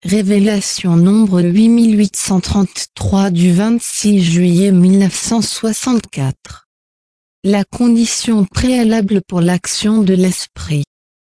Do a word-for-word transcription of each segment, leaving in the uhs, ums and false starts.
Révélation nombre huit mille huit cent trente-trois du vingt-six juillet mille neuf cent soixante-quatre. La condition préalable pour l'action de l'esprit.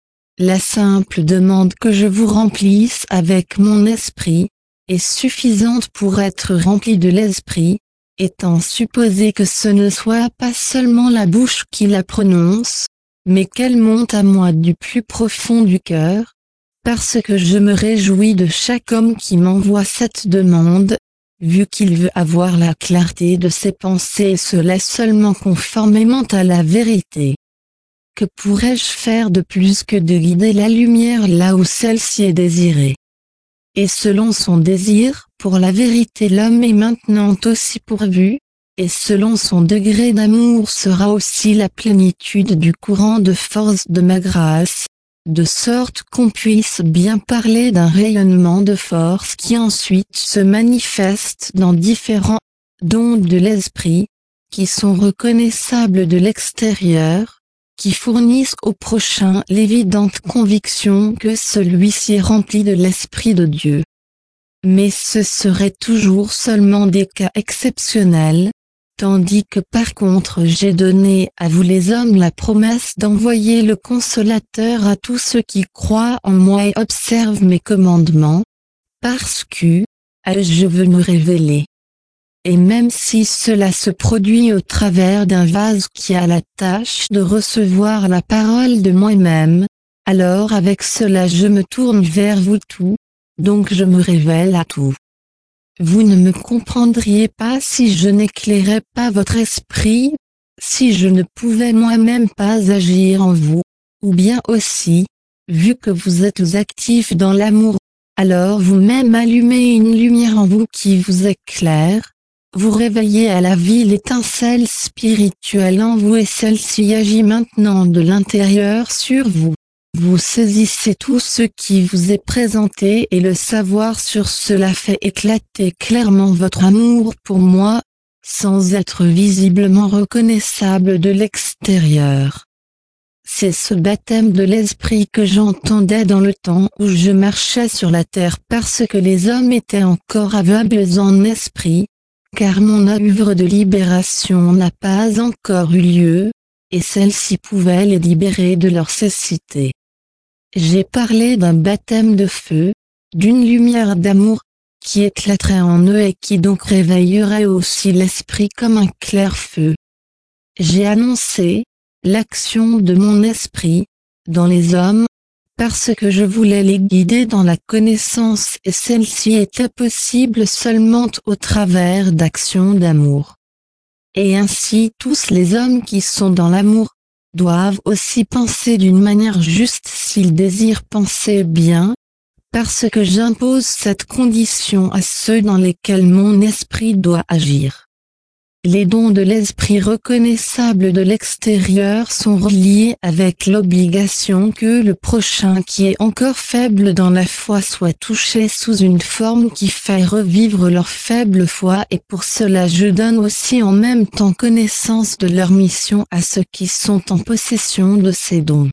La simple demande que je vous remplisse avec mon esprit est suffisante pour être rempli de l'esprit, étant supposé que ce ne soit pas seulement la bouche qui la prononce, mais qu'elle monte à moi du plus profond du cœur, parce que je me réjouis de chaque homme qui m'envoie cette demande, vu qu'il veut avoir la clarté de ses pensées et cela seulement conformément à la vérité. Que pourrais-je faire de plus que de guider la lumière là où celle-ci est désirée? Et selon son désir, pour la vérité l'homme est maintenant aussi pourvu, et selon son degré d'amour sera aussi la plénitude du courant de force de ma grâce, de sorte qu'on puisse bien parler d'un rayonnement de force qui ensuite se manifeste dans différents dons de l'esprit, qui sont reconnaissables de l'extérieur, qui fournissent au prochain l'évidente conviction que celui-ci est rempli de l'Esprit de Dieu. Mais ce serait toujours seulement des cas exceptionnels, tandis que par contre j'ai donné à vous les hommes la promesse d'envoyer le Consolateur à tous ceux qui croient en moi et observent mes commandements, parce que, je veux me révéler. Et même si cela se produit au travers d'un vase qui a la tâche de recevoir la parole de moi-même, alors avec cela je me tourne vers vous tous, donc je me révèle à tous. Vous ne me comprendriez pas si je n'éclairais pas votre esprit, si je ne pouvais moi-même pas agir en vous, ou bien aussi, vu que vous êtes actifs dans l'amour, alors vous-même allumez une lumière en vous qui vous éclaire, vous réveillez à la vie l'étincelle spirituelle en vous et celle-ci agit maintenant de l'intérieur sur vous. Vous saisissez tout ce qui vous est présenté et le savoir sur cela fait éclater clairement votre amour pour moi, sans être visiblement reconnaissable de l'extérieur. C'est ce baptême de l'esprit que j'entendais dans le temps où je marchais sur la terre parce que les hommes étaient encore aveugles en esprit, car mon œuvre de libération n'a pas encore eu lieu, et celle-ci pouvait les libérer de leur cécité. J'ai parlé d'un baptême de feu, d'une lumière d'amour, qui éclaterait en eux et qui donc réveillerait aussi l'esprit comme un clair feu. J'ai annoncé l'action de mon esprit dans les hommes, parce que je voulais les guider dans la connaissance et celle-ci était possible seulement au travers d'actions d'amour. Et ainsi tous les hommes qui sont dans l'amour, doivent aussi penser d'une manière juste s'ils désirent penser bien, parce que j'impose cette condition à ceux dans lesquels mon esprit doit agir. Les dons de l'esprit reconnaissables de l'extérieur sont reliés avec l'obligation que le prochain qui est encore faible dans la foi soit touché sous une forme qui fait revivre leur faible foi et pour cela je donne aussi en même temps connaissance de leur mission à ceux qui sont en possession de ces dons.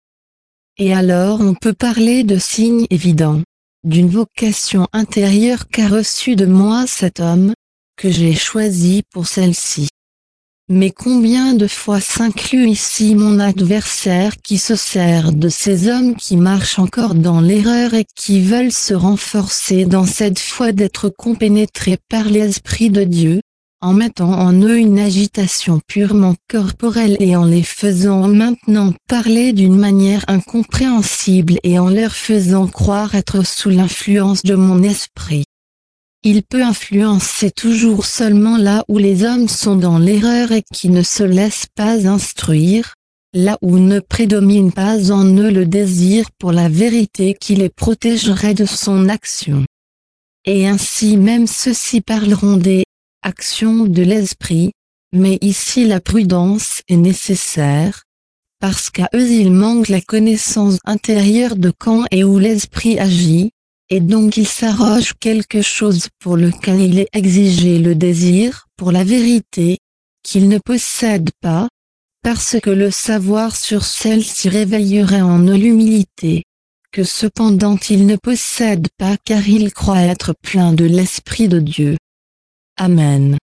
Et alors on peut parler de signes évidents, d'une vocation intérieure qu'a reçue de moi cet homme, que j'ai choisi pour celle-ci. Mais combien de fois s'inclut ici mon adversaire qui se sert de ces hommes qui marchent encore dans l'erreur et qui veulent se renforcer dans cette foi d'être compénétrés par l'Esprit de Dieu, en mettant en eux une agitation purement corporelle et en les faisant maintenant parler d'une manière incompréhensible et en leur faisant croire être sous l'influence de mon esprit. Il peut influencer toujours seulement là où les hommes sont dans l'erreur et qui ne se laissent pas instruire, là où ne prédomine pas en eux le désir pour la vérité qui les protégerait de son action. Et ainsi même ceux-ci parleront des actions de l'esprit, mais ici la prudence est nécessaire, parce qu'à eux il manque la connaissance intérieure de quand et où l'esprit agit, et donc il s'arroge quelque chose pour lequel il est exigé le désir pour la vérité, qu'il ne possède pas, parce que le savoir sur celle-ci réveillerait en eux l'humilité, que cependant il ne possède pas car il croit être plein de l'Esprit de Dieu. Amen.